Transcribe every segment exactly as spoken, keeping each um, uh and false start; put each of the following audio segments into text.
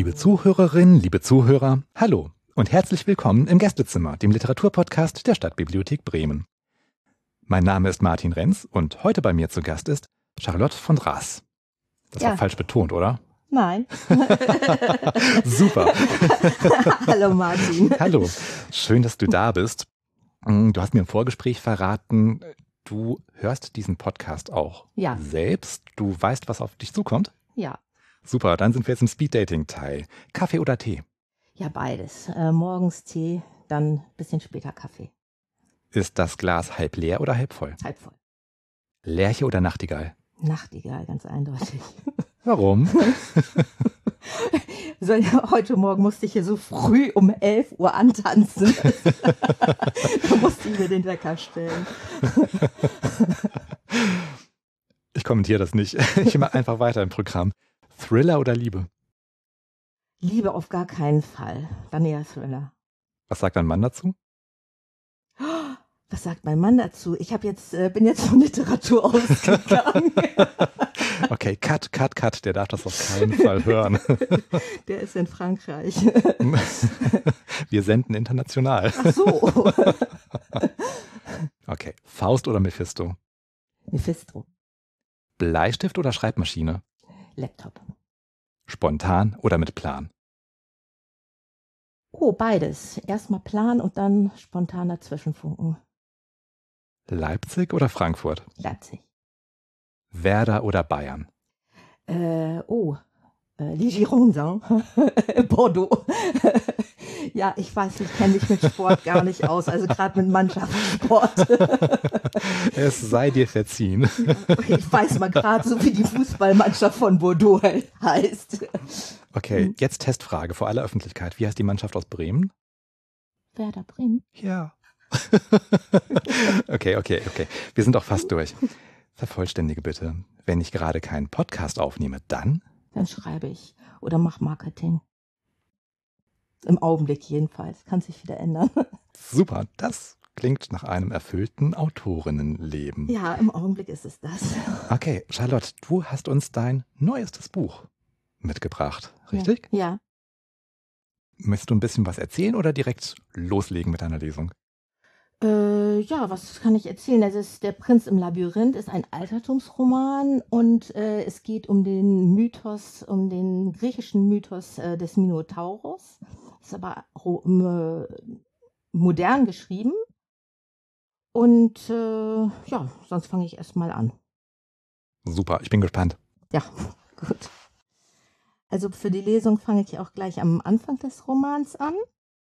Liebe Zuhörerinnen, liebe Zuhörer, hallo und herzlich willkommen im Gästezimmer, dem Literaturpodcast der Stadtbibliothek Bremen. Mein Name ist Martin Renz und heute bei mir zu Gast ist Charlotte von Raas. Das ja. war falsch betont, oder? Nein. Super. Hallo Martin. Hallo, schön, dass du da bist. Du hast mir im Vorgespräch verraten, du hörst diesen Podcast auch ja. selbst. Du weißt, was auf dich zukommt? Ja. Super, dann sind wir jetzt im Speed-Dating-Teil. Kaffee oder Tee? Ja, beides. Äh, morgens Tee, dann ein bisschen später Kaffee. Ist das Glas halb leer oder halb voll? Halb voll. Lerche oder Nachtigall? Nachtigall, ganz eindeutig. Warum? So, heute Morgen musste ich hier so früh um elf Uhr antanzen. Da musste ich mir den Wecker stellen. Ich kommentiere das nicht. Ich mache einfach weiter im Programm. Thriller oder Liebe? Liebe auf gar keinen Fall. Dann eher Thriller. Was sagt dein Mann dazu? Was sagt mein Mann dazu? Ich hab jetzt, äh, bin jetzt von Literatur ausgegangen. Okay, cut, cut, cut. Der darf das auf keinen Fall hören. Der ist in Frankreich. Wir senden international. Ach so. Okay, Faust oder Mephisto? Mephisto. Bleistift oder Schreibmaschine? Laptop. Spontan oder mit Plan? Oh, beides. Erstmal Plan und dann spontaner Zwischenfunken. Leipzig oder Frankfurt? Leipzig. Werder oder Bayern? Äh, oh, äh, die Girondins. Bordeaux. Ja, ich weiß, ich kenne mich mit Sport gar nicht aus, also gerade mit Mannschaftssport. Es sei dir verziehen. Ich weiß mal gerade so, wie die Fußballmannschaft von Bordeaux heißt. Okay, jetzt Testfrage vor aller Öffentlichkeit. Wie heißt die Mannschaft aus Bremen? Werder Bremen? Ja. Okay, okay, okay. Wir sind auch fast durch. Vervollständige bitte. Wenn ich gerade keinen Podcast aufnehme, dann? Dann schreibe ich oder mach Marketing. Im Augenblick jedenfalls. Kann sich wieder ändern. Super, das klingt nach einem erfüllten Autorinnenleben. Ja, im Augenblick ist es das. Okay, Charlotte, du hast uns dein neuestes Buch mitgebracht, richtig? Ja. ja. Möchtest du ein bisschen was erzählen oder direkt loslegen mit deiner Lesung? Äh, ja, was kann ich erzählen? Das ist Der Prinz im Labyrinth, ist ein Altertumsroman und äh, es geht um den Mythos, um den griechischen Mythos äh, des Minotaurus. Ist aber äh, modern geschrieben. Und äh, ja, sonst fange ich erst mal an. Super, ich bin gespannt. Ja, gut. Also für die Lesung fange ich auch gleich am Anfang des Romans an.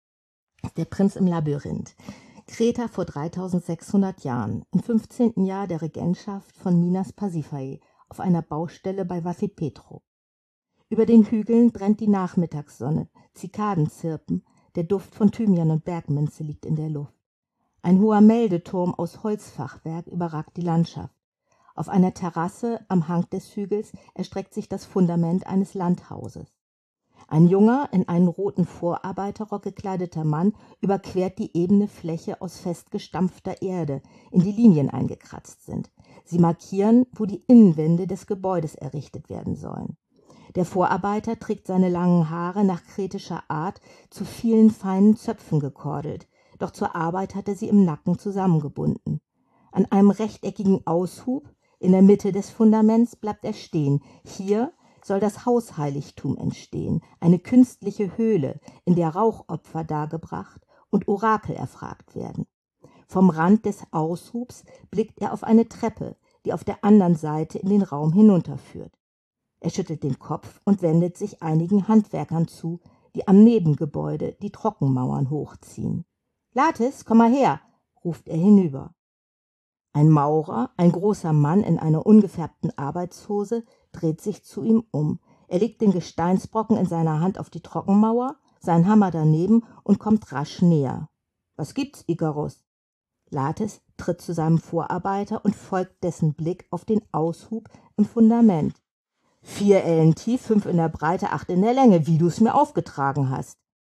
Der Prinz im Labyrinth. Kreta vor dreitausendsechshundert Jahren, im fünfzehnten Jahr der Regentschaft von Minas Pasiphae, auf einer Baustelle bei Vathipetro. Über den Hügeln brennt die Nachmittagssonne, Zikaden zirpen, der Duft von Thymian und Bergminze liegt in der Luft. Ein hoher Meldeturm aus Holzfachwerk überragt die Landschaft. Auf einer Terrasse am Hang des Hügels erstreckt sich das Fundament eines Landhauses. Ein junger, in einen roten Vorarbeiterrock gekleideter Mann überquert die ebene Fläche aus festgestampfter Erde, in die Linien eingekratzt sind. Sie markieren, wo die Innenwände des Gebäudes errichtet werden sollen. Der Vorarbeiter trägt seine langen Haare nach kretischer Art zu vielen feinen Zöpfen gekordelt, doch zur Arbeit hat er sie im Nacken zusammengebunden. An einem rechteckigen Aushub in der Mitte des Fundaments bleibt er stehen. Hier soll das Hausheiligtum entstehen, eine künstliche Höhle, in der Rauchopfer dargebracht und Orakel erfragt werden. Vom Rand des Aushubs blickt er auf eine Treppe, die auf der anderen Seite in den Raum hinunterführt. Er schüttelt den Kopf und wendet sich einigen Handwerkern zu, die am Nebengebäude die Trockenmauern hochziehen. »Latis, komm mal her«, ruft er hinüber. Ein Maurer, ein großer Mann in einer ungefärbten Arbeitshose, dreht sich zu ihm um. Er legt den Gesteinsbrocken in seiner Hand auf die Trockenmauer, seinen Hammer daneben und kommt rasch näher. »Was gibt's, Ikarus?« Latis tritt zu seinem Vorarbeiter und folgt dessen Blick auf den Aushub im Fundament. »Vier Ellen tief, fünf in der Breite, acht in der Länge, wie du's mir aufgetragen hast.«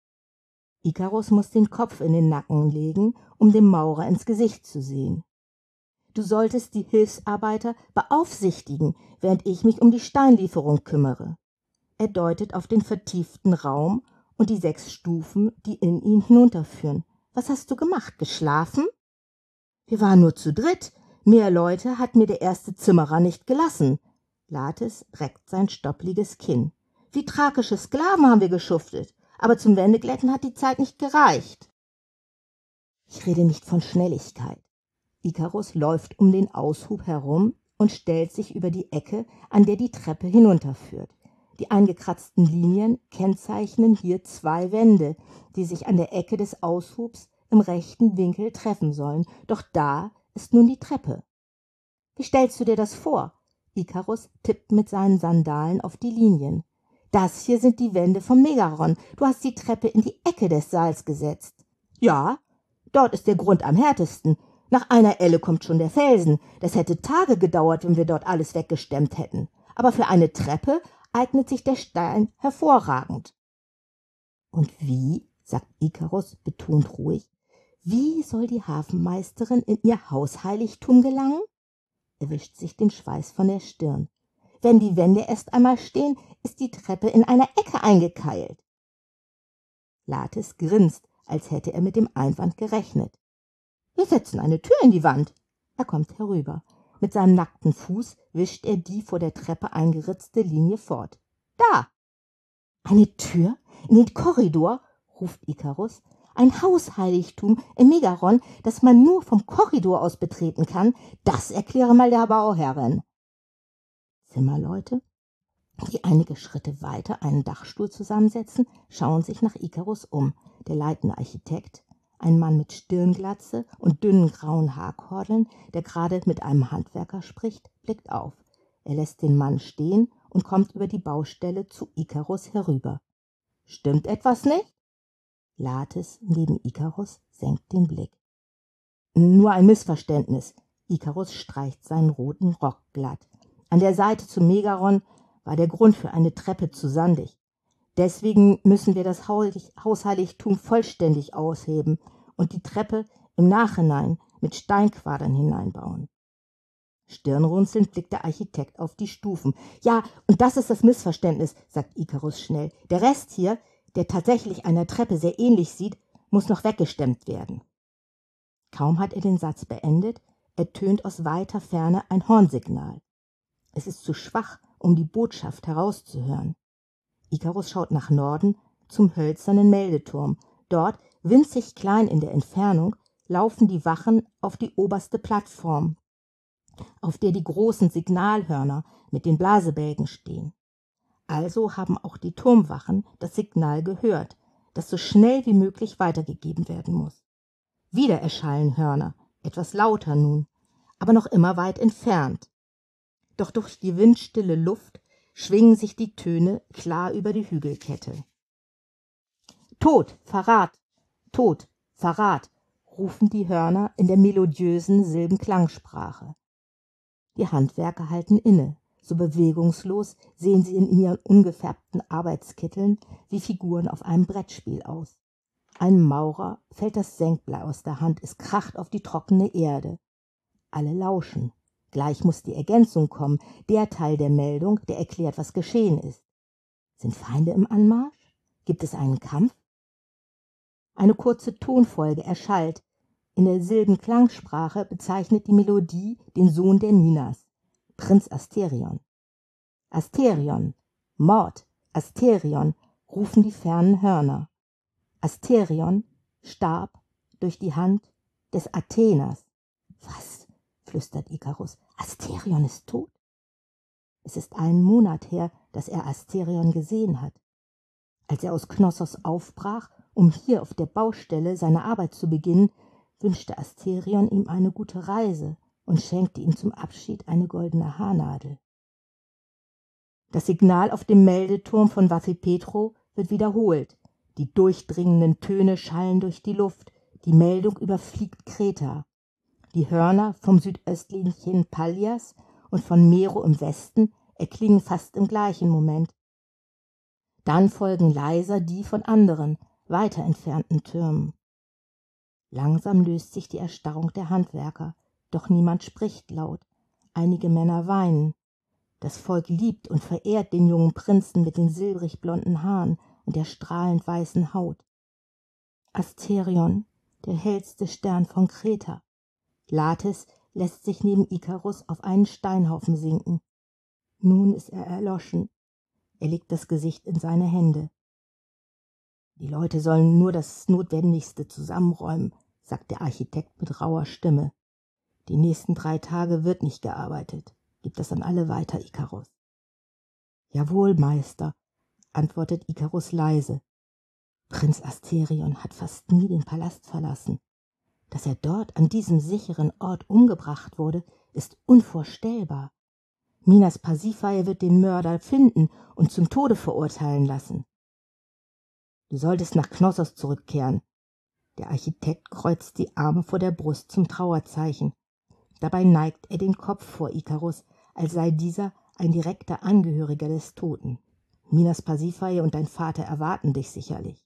Ikarus muss den Kopf in den Nacken legen, um dem Maurer ins Gesicht zu sehen. Du solltest die Hilfsarbeiter beaufsichtigen, während ich mich um die Steinlieferung kümmere. Er deutet auf den vertieften Raum und die sechs Stufen, die in ihn hinunterführen. »Was hast du gemacht? Geschlafen?« »Wir waren nur zu dritt. Mehr Leute hat mir der erste Zimmerer nicht gelassen.« Lates reckt sein stoppliges Kinn. »Wie thrakische Sklaven haben wir geschuftet, aber zum Wendeglätten hat die Zeit nicht gereicht.« »Ich rede nicht von Schnelligkeit.« Ikarus läuft um den Aushub herum und stellt sich über die Ecke, an der die Treppe hinunterführt. Die eingekratzten Linien kennzeichnen hier zwei Wände, die sich an der Ecke des Aushubs im rechten Winkel treffen sollen. Doch da ist nun die Treppe. »Wie stellst du dir das vor?« Ikarus tippt mit seinen Sandalen auf die Linien. »Das hier sind die Wände vom Megaron. Du hast die Treppe in die Ecke des Saals gesetzt.« »Ja, dort ist der Grund am härtesten. Nach einer Elle kommt schon der Felsen. Das hätte Tage gedauert, wenn wir dort alles weggestemmt hätten. Aber für eine Treppe eignet sich der Stein hervorragend.« »Und wie?« sagt Ikarus betont ruhig. »Wie soll die Hafenmeisterin in ihr Hausheiligtum gelangen?« Er wischt sich den Schweiß von der Stirn. »Wenn die Wände erst einmal stehen, ist die Treppe in einer Ecke eingekeilt.« Lates grinst, als hätte er mit dem Einwand gerechnet. »Wir setzen eine Tür in die Wand.« Er kommt herüber. Mit seinem nackten Fuß wischt er die vor der Treppe eingeritzte Linie fort. »Da!« »Eine Tür in den Korridor?« ruft Ikarus. »Ein Hausheiligtum im Megaron, das man nur vom Korridor aus betreten kann, das erkläre mal der Bauherrin.« Zimmerleute, die einige Schritte weiter einen Dachstuhl zusammensetzen, schauen sich nach Ikarus um. Der leitende Architekt, ein Mann mit Stirnglatze und dünnen grauen Haarkordeln, der gerade mit einem Handwerker spricht, blickt auf. Er lässt den Mann stehen und kommt über die Baustelle zu Ikarus herüber. »Stimmt etwas nicht?« Lates neben Ikarus senkt den Blick. »Nur ein Missverständnis.« Ikarus streicht seinen roten Rock glatt. »An der Seite zum Megaron war der Grund für eine Treppe zu sandig. Deswegen müssen wir das Hausheiligtum vollständig ausheben und die Treppe im Nachhinein mit Steinquadern hineinbauen.« Stirnrunzelnd blickt der Architekt auf die Stufen. »Ja, und das ist das Missverständnis«, sagt Ikarus schnell. »Der Rest hier, der tatsächlich einer Treppe sehr ähnlich sieht, muss noch weggestemmt werden.« Kaum hat er den Satz beendet, ertönt aus weiter Ferne ein Hornsignal. Es ist zu schwach, um die Botschaft herauszuhören. Ikarus schaut nach Norden zum hölzernen Meldeturm. Dort, winzig klein in der Entfernung, laufen die Wachen auf die oberste Plattform, auf der die großen Signalhörner mit den Blasebälgen stehen. Also haben auch die Turmwachen das Signal gehört, das so schnell wie möglich weitergegeben werden muss. Wieder erschallen Hörner, etwas lauter nun, aber noch immer weit entfernt. Doch durch die windstille Luft schwingen sich die Töne klar über die Hügelkette. »Tod, Verrat! Tod, Verrat!« rufen die Hörner in der melodiösen Silbenklangsprache. Die Handwerker halten inne. So bewegungslos sehen sie in ihren ungefärbten Arbeitskitteln wie Figuren auf einem Brettspiel aus. Einem Maurer fällt das Senkblei aus der Hand, es kracht auf die trockene Erde. Alle lauschen. Gleich muss die Ergänzung kommen, der Teil der Meldung, der erklärt, was geschehen ist. Sind Feinde im Anmarsch? Gibt es einen Kampf? Eine kurze Tonfolge erschallt. In der Silbenklangsprache bezeichnet die Melodie den Sohn der Minas, Prinz Asterion. Asterion, Mord, Asterion, rufen die fernen Hörner. Asterion starb durch die Hand des Atheners. Was? Flüstert Ikarus. Asterion ist tot? Es ist einen Monat her, dass er Asterion gesehen hat. Als er aus Knossos aufbrach, um hier auf der Baustelle seine Arbeit zu beginnen, wünschte Asterion ihm eine gute Reise und schenkte ihm zum Abschied eine goldene Haarnadel. Das Signal auf dem Meldeturm von Vathipetro wird wiederholt. Die durchdringenden Töne schallen durch die Luft. Die Meldung überfliegt Kreta. Die Hörner vom südöstlichen Pallias und von Mero im Westen erklingen fast im gleichen Moment. Dann folgen leiser die von anderen, weiter entfernten Türmen. Langsam löst sich die Erstarrung der Handwerker, doch niemand spricht laut. Einige Männer weinen. Das Volk liebt und verehrt den jungen Prinzen mit den silbrig blonden Haaren und der strahlend weißen Haut. Asterion, der hellste Stern von Kreta. Latis lässt sich neben Ikarus auf einen Steinhaufen sinken. Nun ist er erloschen. Er legt das Gesicht in seine Hände. Die Leute sollen nur das Notwendigste zusammenräumen, sagt der Architekt mit rauer Stimme. Die nächsten drei Tage wird nicht gearbeitet. Gib das an alle weiter, Ikarus. Jawohl, Meister, antwortet Ikarus leise. Prinz Asterion hat fast nie den Palast verlassen. Dass er dort an diesem sicheren Ort umgebracht wurde, ist unvorstellbar. Minas Pasiphae wird den Mörder finden und zum Tode verurteilen lassen. Du solltest nach Knossos zurückkehren. Der Architekt kreuzt die Arme vor der Brust zum Trauerzeichen. Dabei neigt er den Kopf vor Ikarus, als sei dieser ein direkter Angehöriger des Toten. Minas Pasiphae und dein Vater erwarten dich sicherlich.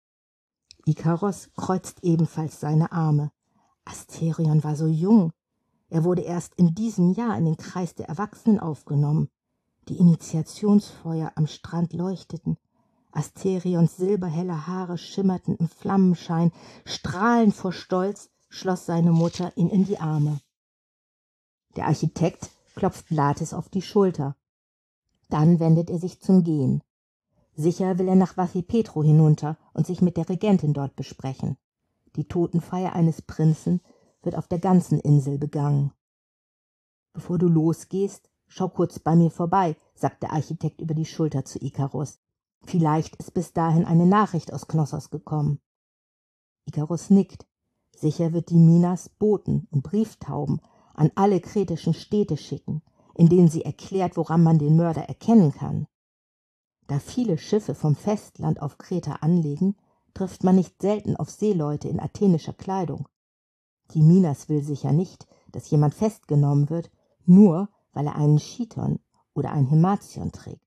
Ikaros kreuzt ebenfalls seine Arme. Asterion war so jung. Er wurde erst in diesem Jahr in den Kreis der Erwachsenen aufgenommen. Die Initiationsfeuer am Strand leuchteten. Asterions silberhelle Haare schimmerten im Flammenschein. Strahlend vor Stolz schloss seine Mutter ihn in die Arme. Der Architekt klopft Latis auf die Schulter. Dann wendet er sich zum Gehen. Sicher will er nach Vasipetro hinunter und sich mit der Regentin dort besprechen. Die Totenfeier eines Prinzen wird auf der ganzen Insel begangen. Bevor du losgehst, schau kurz bei mir vorbei, sagt der Architekt über die Schulter zu Ikarus. Vielleicht ist bis dahin eine Nachricht aus Knossos gekommen. Ikarus nickt. Sicher wird die Minas Boten und Brieftauben an alle kretischen Städte schicken, in denen sie erklärt, woran man den Mörder erkennen kann. Da viele Schiffe vom Festland auf Kreta anlegen, trifft man nicht selten auf Seeleute in athenischer Kleidung. Die Minas will sicher nicht, dass jemand festgenommen wird, nur weil er einen Chiton oder ein Himation trägt.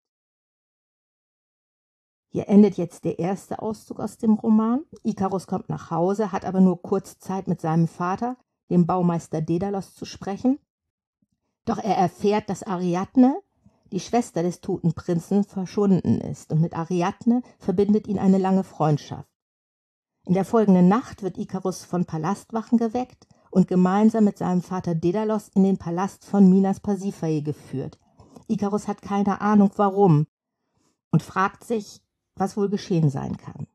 Hier endet jetzt der erste Auszug aus dem Roman. Ikarus kommt nach Hause, hat aber nur kurz Zeit mit seinem Vater, dem Baumeister Daedalus, zu sprechen. Doch er erfährt, dass Ariadne, die Schwester des toten Prinzen, verschwunden ist, und mit Ariadne verbindet ihn eine lange Freundschaft. In der folgenden Nacht wird Ikarus von Palastwachen geweckt und gemeinsam mit seinem Vater Daedalus in den Palast von Minas Pasiphae geführt. Ikarus hat keine Ahnung, warum, und fragt sich, was wohl geschehen sein kann.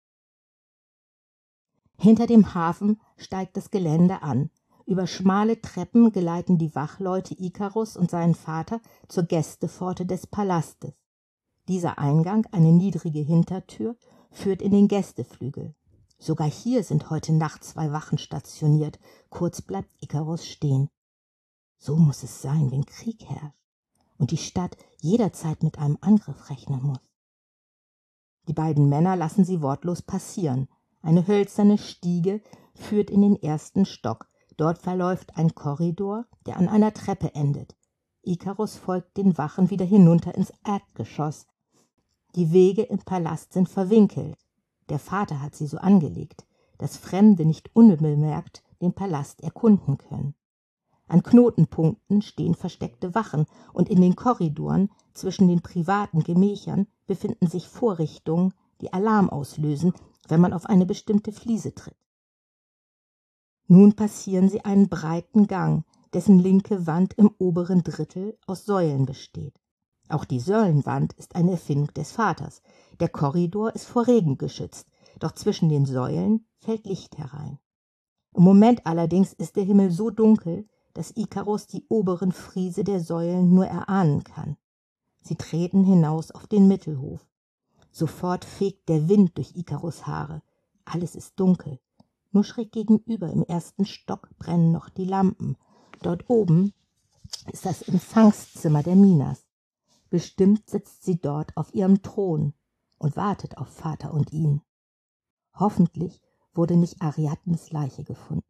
Hinter dem Hafen steigt das Gelände an. Über schmale Treppen geleiten die Wachleute Ikarus und seinen Vater zur Gästepforte des Palastes. Dieser Eingang, eine niedrige Hintertür, führt in den Gästeflügel. Sogar hier sind heute Nacht zwei Wachen stationiert. Kurz bleibt Ikarus stehen. So muss es sein, wenn Krieg herrscht und die Stadt jederzeit mit einem Angriff rechnen muss. Die beiden Männer lassen sie wortlos passieren. Eine hölzerne Stiege führt in den ersten Stock. Dort verläuft ein Korridor, der an einer Treppe endet. Ikarus folgt den Wachen wieder hinunter ins Erdgeschoss. Die Wege im Palast sind verwinkelt. Der Vater hat sie so angelegt, dass Fremde nicht unbemerkt den Palast erkunden können. An Knotenpunkten stehen versteckte Wachen und in den Korridoren zwischen den privaten Gemächern befinden sich Vorrichtungen, die Alarm auslösen, wenn man auf eine bestimmte Fliese tritt. Nun passieren sie einen breiten Gang, dessen linke Wand im oberen Drittel aus Säulen besteht. Auch die Säulenwand ist eine Erfindung des Vaters. Der Korridor ist vor Regen geschützt, doch zwischen den Säulen fällt Licht herein. Im Moment allerdings ist der Himmel so dunkel, dass Ikarus die oberen Friese der Säulen nur erahnen kann. Sie treten hinaus auf den Mittelhof. Sofort fegt der Wind durch Ikarus Haare. Alles ist dunkel. Nur schräg gegenüber im ersten Stock brennen noch die Lampen. Dort oben ist das Empfangszimmer der Minas. Bestimmt sitzt sie dort auf ihrem Thron und wartet auf Vater und ihn. Hoffentlich wurde nicht Ariadnes Leiche gefunden.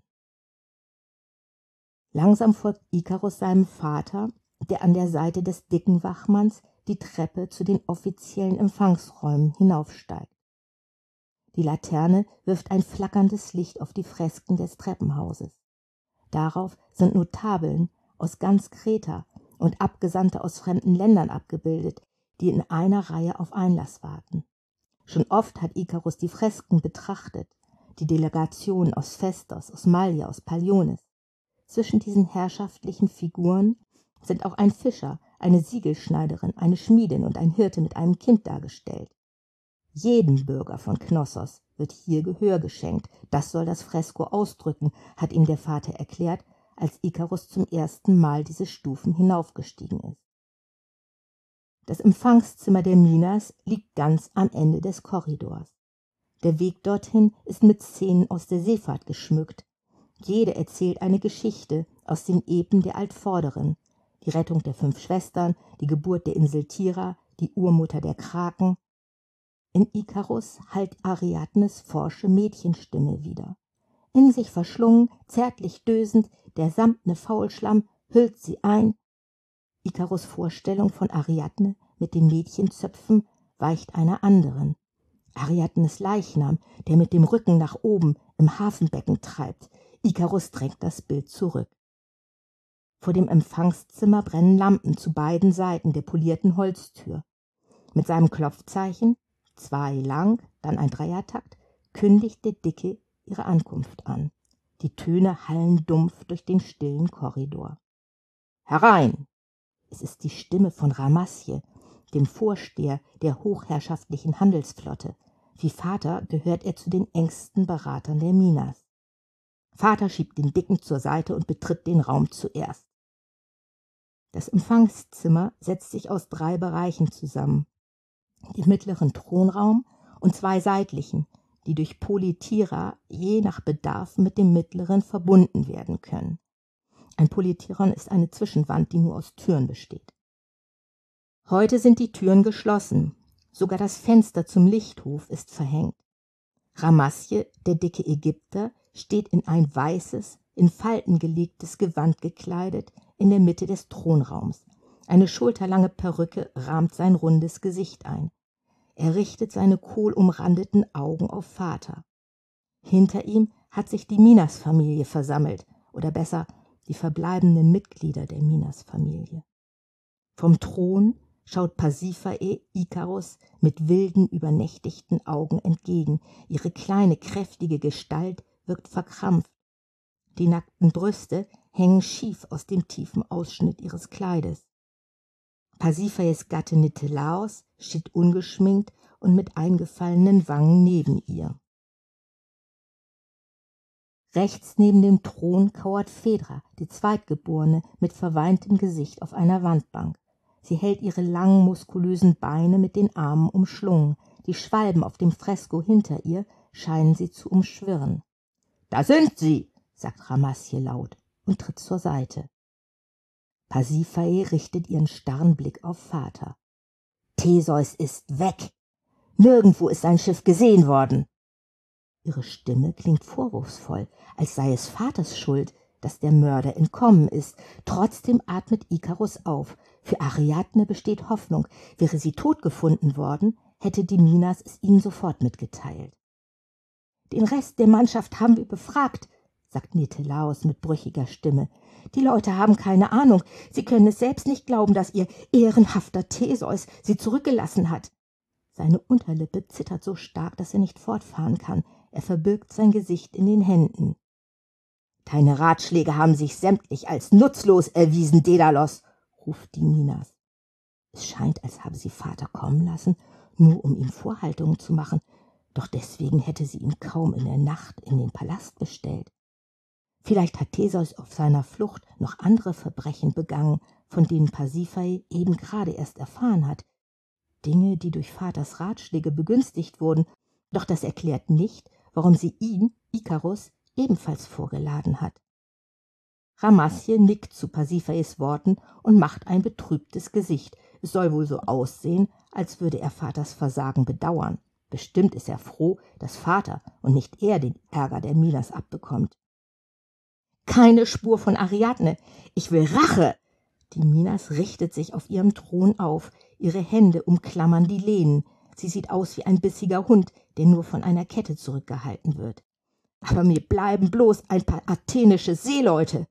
Langsam folgt Ikarus seinem Vater, der an der Seite des dicken Wachmanns die Treppe zu den offiziellen Empfangsräumen hinaufsteigt. Die Laterne wirft ein flackerndes Licht auf die Fresken des Treppenhauses. Darauf sind Notabeln aus ganz Kreta und Abgesandte aus fremden Ländern abgebildet, die in einer Reihe auf Einlass warten. Schon oft hat Ikarus die Fresken betrachtet, die Delegationen aus Phaistos, aus Mallia, aus Paliones. Zwischen diesen herrschaftlichen Figuren sind auch ein Fischer, eine Siegelschneiderin, eine Schmiedin und ein Hirte mit einem Kind dargestellt. Jedem Bürger von Knossos wird hier Gehör geschenkt. Das soll das Fresko ausdrücken, hat ihm der Vater erklärt, als Ikarus zum ersten Mal diese Stufen hinaufgestiegen ist. Das Empfangszimmer der Minas liegt ganz am Ende des Korridors. Der Weg dorthin ist mit Szenen aus der Seefahrt geschmückt. Jede erzählt eine Geschichte aus den Epen der Altvorderen. Die Rettung der fünf Schwestern, die Geburt der Insel Tira, die Urmutter der Kraken. In Ikarus hallt Ariadnes forsche Mädchenstimme wieder. In sich verschlungen, zärtlich dösend, der samtne Faulschlamm hüllt sie ein. Ikarus' Vorstellung von Ariadne mit den Mädchenzöpfen weicht einer anderen. Ariadnes Leichnam, der mit dem Rücken nach oben im Hafenbecken treibt. Ikarus drängt das Bild zurück. Vor dem Empfangszimmer brennen Lampen zu beiden Seiten der polierten Holztür. Mit seinem Klopfzeichen, zwei lang, dann ein Dreiertakt, kündigt der Dicke ihre Ankunft an. Die Töne hallen dumpf durch den stillen Korridor. »Herein!« Es ist die Stimme von Ramasje, dem Vorsteher der hochherrschaftlichen Handelsflotte. Wie Vater gehört er zu den engsten Beratern der Minas. Vater schiebt den Dicken zur Seite und betritt den Raum zuerst. Das Empfangszimmer setzt sich aus drei Bereichen zusammen. Dem mittleren Thronraum und zwei seitlichen, die durch Polytira je nach Bedarf mit dem mittleren verbunden werden können. Ein Polytiron ist eine Zwischenwand, die nur aus Türen besteht. Heute sind die Türen geschlossen, sogar das Fenster zum Lichthof ist verhängt. Ramasje, der dicke Ägypter, steht in ein weißes, in Falten gelegtes Gewand gekleidet, in der Mitte des Thronraums. Eine schulterlange Perücke rahmt sein rundes Gesicht ein. Er richtet seine kohlumrandeten Augen auf Vater. Hinter ihm hat sich die Minas-Familie versammelt, oder besser, die verbleibenden Mitglieder der Minas-Familie. Vom Thron schaut Pasiphae Ikarus mit wilden, übernächtigten Augen entgegen. Ihre kleine, kräftige Gestalt wirkt verkrampft. Die nackten Brüste hängen schief aus dem tiefen Ausschnitt ihres Kleides. Pasiphaes Gatte Nitelaos steht ungeschminkt und mit eingefallenen Wangen neben ihr. Rechts neben dem Thron kauert Phaedra, die Zweitgeborene, mit verweintem Gesicht auf einer Wandbank. Sie hält ihre langen, muskulösen Beine mit den Armen umschlungen. Die Schwalben auf dem Fresko hinter ihr scheinen sie zu umschwirren. »Da sind sie«, sagt Ramasje laut und tritt zur Seite. Pasiphae richtet ihren starren Blick auf Vater. »Theseus ist weg. Nirgendwo ist sein Schiff gesehen worden.« Ihre Stimme klingt vorwurfsvoll, als sei es Vaters Schuld, dass der Mörder entkommen ist. Trotzdem atmet Ikarus auf. Für Ariadne besteht Hoffnung. Wäre sie tot gefunden worden, hätte die Minas es ihnen sofort mitgeteilt. »Den Rest der Mannschaft haben wir befragt«, sagt Nitelaos mit brüchiger Stimme. »Die Leute haben keine Ahnung. Sie können es selbst nicht glauben, dass ihr ehrenhafter Theseus sie zurückgelassen hat.« Seine Unterlippe zittert so stark, dass er nicht fortfahren kann. Er verbirgt sein Gesicht in den Händen. »Deine Ratschläge haben sich sämtlich als nutzlos erwiesen, Daedalus«, ruft die Minas. Es scheint, als habe sie Vater kommen lassen, nur um ihm Vorhaltungen zu machen, doch deswegen hätte sie ihn kaum in der Nacht in den Palast bestellt. Vielleicht hat Theseus auf seiner Flucht noch andere Verbrechen begangen, von denen Pasiphae eben gerade erst erfahren hat. Dinge, die durch Vaters Ratschläge begünstigt wurden, doch das erklärt nicht, warum sie ihn, Ikarus, ebenfalls vorgeladen hat. Ramasje nickt zu Pasiphaes Worten und macht ein betrübtes Gesicht. Es soll wohl so aussehen, als würde er Vaters Versagen bedauern. Bestimmt ist er froh, dass Vater und nicht er den Ärger der Minas abbekommt. »Keine Spur von Ariadne! Ich will Rache!« Die Minas richtet sich auf ihrem Thron auf. Ihre Hände umklammern die Lehnen. Sie sieht aus wie ein bissiger Hund, der nur von einer Kette zurückgehalten wird. »Aber mir bleiben bloß ein paar athenische Seeleute«,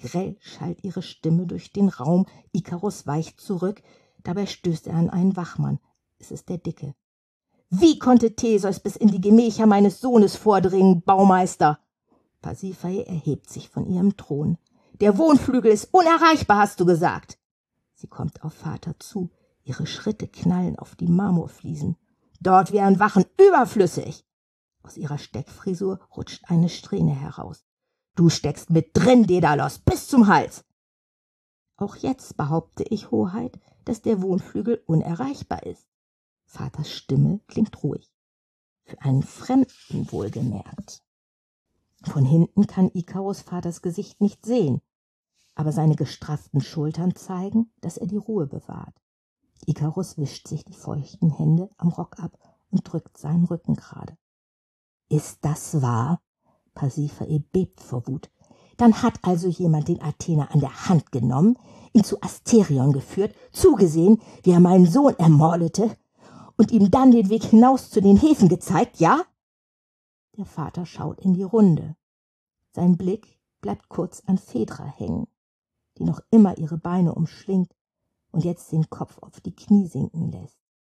Grell schallt ihre Stimme durch den Raum. Ikarus weicht zurück. Dabei stößt er an einen Wachmann. Es ist der Dicke. »Wie konnte Theseus bis in die Gemächer meines Sohnes vordringen, Baumeister?« Pasiphae erhebt sich von ihrem Thron. »Der Wohnflügel ist unerreichbar, hast du gesagt!« Sie kommt auf Vater zu. Ihre Schritte knallen auf die Marmorfliesen. »Dort wären Wachen überflüssig!« Aus ihrer Steckfrisur rutscht eine Strähne heraus. »Du steckst mit drin, Daedalus, bis zum Hals!« »Auch jetzt behaupte ich, Hoheit, dass der Wohnflügel unerreichbar ist.« Vaters Stimme klingt ruhig. Für einen Fremden wohlgemerkt. Von hinten kann Ikarus Vaters Gesicht nicht sehen, aber seine gestrafften Schultern zeigen, dass er die Ruhe bewahrt. Ikarus wischt sich die feuchten Hände am Rock ab und drückt seinen Rücken gerade. »Ist das wahr?« Pasiphae bebt vor Wut. »Dann hat also jemand den Athener an der Hand genommen, ihn zu Asterion geführt, zugesehen, wie er meinen Sohn ermordete und ihm dann den Weg hinaus zu den Häfen gezeigt, ja?« Der Vater schaut in die Runde. Sein Blick bleibt kurz an Phaedra hängen, die noch immer ihre Beine umschlingt und jetzt den Kopf auf die Knie sinken lässt.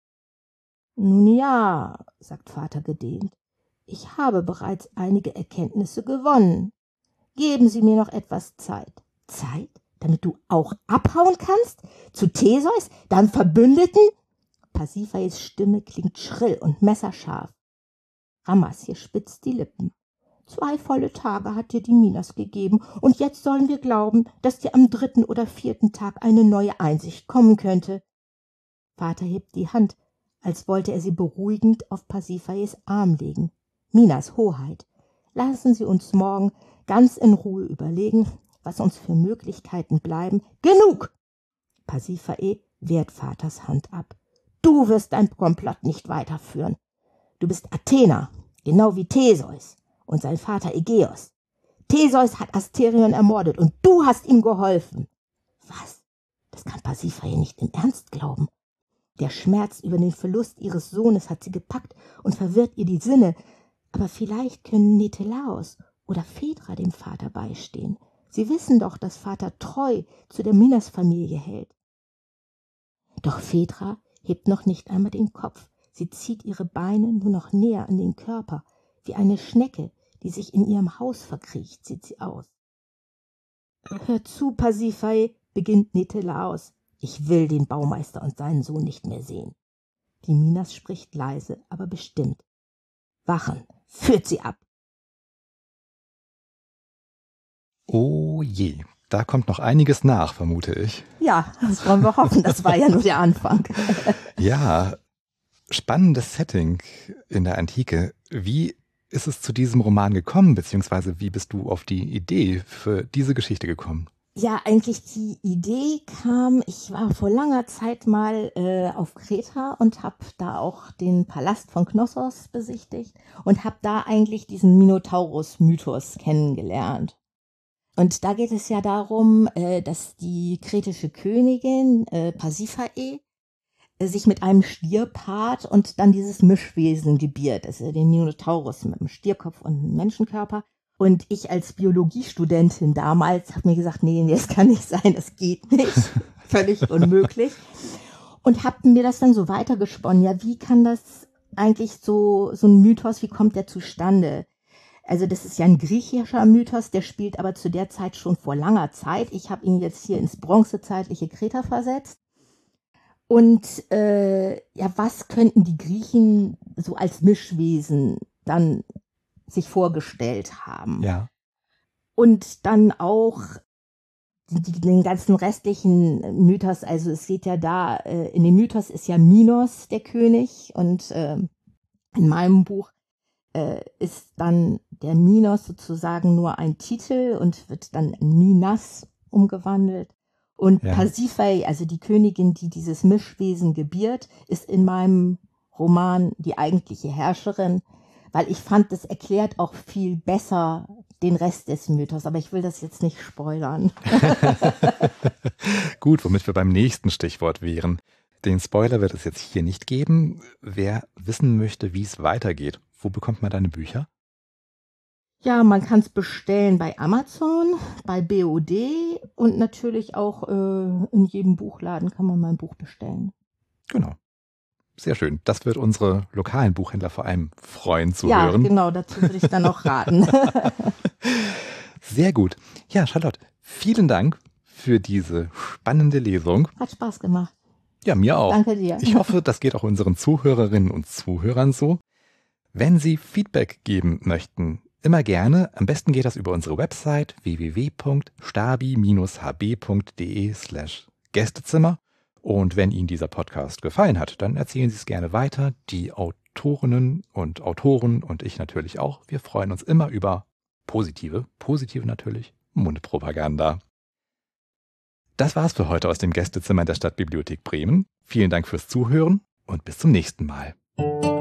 »Nun ja«, sagt Vater gedehnt, »ich habe bereits einige Erkenntnisse gewonnen. Geben Sie mir noch etwas Zeit.« »Zeit, damit du auch abhauen kannst? Zu Theseus, deinem Verbündeten?« Pasiphaes Stimme klingt schrill und messerscharf. Rhamessia spitzt die Lippen. »Zwei volle Tage hat dir die Minas gegeben, und jetzt sollen wir glauben, dass dir am dritten oder vierten Tag eine neue Einsicht kommen könnte.« Vater hebt die Hand, als wollte er sie beruhigend auf Pasiphaes Arm legen. »Minas Hoheit, lassen Sie uns morgen ganz in Ruhe überlegen, was uns für Möglichkeiten bleiben.« »Genug!« Pasiphae wehrt Vaters Hand ab. »Du wirst dein Komplott nicht weiterführen. Du bist Athener, genau wie Theseus und sein Vater Ägeus. Theseus hat Asterion ermordet und du hast ihm geholfen.« »Was? Das kann Pasiphae nicht im Ernst glauben. Der Schmerz über den Verlust ihres Sohnes hat sie gepackt und verwirrt ihr die Sinne. Aber vielleicht können Netelaos oder Phaedra dem Vater beistehen. Sie wissen doch, dass Vater treu zu der Minas-Familie hält.« Doch Phaedra hebt noch nicht einmal den Kopf. Sie zieht ihre Beine nur noch näher an den Körper. Wie eine Schnecke, die sich in ihrem Haus verkriecht, sieht sie aus. »Hör zu, Pasiphae«, beginnt Netelaos. »Ich will den Baumeister und seinen Sohn nicht mehr sehen.« Die Minas spricht leise, aber bestimmt. »Wachen, führt sie ab!« Oh je, da kommt noch einiges nach, vermute ich. Ja, das wollen wir hoffen. Das war ja nur der Anfang. Ja, spannendes Setting in der Antike. Wie ist es zu diesem Roman gekommen, beziehungsweise wie bist du auf die Idee für diese Geschichte gekommen? Ja, eigentlich die Idee kam, ich war vor langer Zeit mal äh, auf Kreta und habe da auch den Palast von Knossos besichtigt und habe da eigentlich diesen Minotaurus-Mythos kennengelernt. Und da geht es ja darum, äh, dass die kretische Königin äh, Pasiphae äh, sich mit einem Stier paart und dann dieses Mischwesen gebiert, also den Minotaurus mit einem Stierkopf und einem Menschenkörper. Und ich als Biologiestudentin damals habe mir gesagt, nee, das kann nicht sein, das geht nicht, völlig unmöglich. Und habe mir das dann so weitergesponnen, ja, wie kann das eigentlich so, so ein Mythos, wie kommt der zustande? Also das ist ja ein griechischer Mythos, der spielt aber zu der Zeit schon vor langer Zeit. Ich habe ihn jetzt hier ins bronzezeitliche Kreta versetzt. Und äh, ja, was könnten die Griechen so als Mischwesen dann sich vorgestellt haben? Ja. Und dann auch die, den ganzen restlichen Mythos, also es geht ja da, äh, in dem Mythos ist ja Minos der König und äh, in meinem Buch äh, ist dann der Minos sozusagen nur ein Titel und wird dann in Minas umgewandelt. Und ja. Pasiphae, also die Königin, die dieses Mischwesen gebiert, ist in meinem Roman die eigentliche Herrscherin, weil ich fand, das erklärt auch viel besser den Rest des Mythos, aber ich will das jetzt nicht spoilern. Gut, womit wir beim nächsten Stichwort wären. Den Spoiler wird es jetzt hier nicht geben. Wer wissen möchte, wie es weitergeht, wo bekommt man deine Bücher? Ja, man kann es bestellen bei Amazon, bei B O D und natürlich auch äh, in jedem Buchladen kann man mein Buch bestellen. Genau. Sehr schön. Das wird unsere lokalen Buchhändler vor allem freuen zu ja, hören. Ja, genau, dazu würde ich dann auch raten. Sehr gut. Ja, Charlotte, vielen Dank für diese spannende Lesung. Hat Spaß gemacht. Ja, mir auch. Danke dir. Ich hoffe, das geht auch unseren Zuhörerinnen und Zuhörern so. Wenn Sie Feedback geben möchten, immer gerne. Am besten geht das über unsere Website w w w punkt stabi Bindestrich h b punkt d e slash Gästezimmer. Und wenn Ihnen dieser Podcast gefallen hat, dann erzählen Sie es gerne weiter. Die Autorinnen und Autoren und ich natürlich auch. Wir freuen uns immer über positive, positive natürlich, Mundpropaganda. Das war's für heute aus dem Gästezimmer der Stadtbibliothek Bremen. Vielen Dank fürs Zuhören und bis zum nächsten Mal.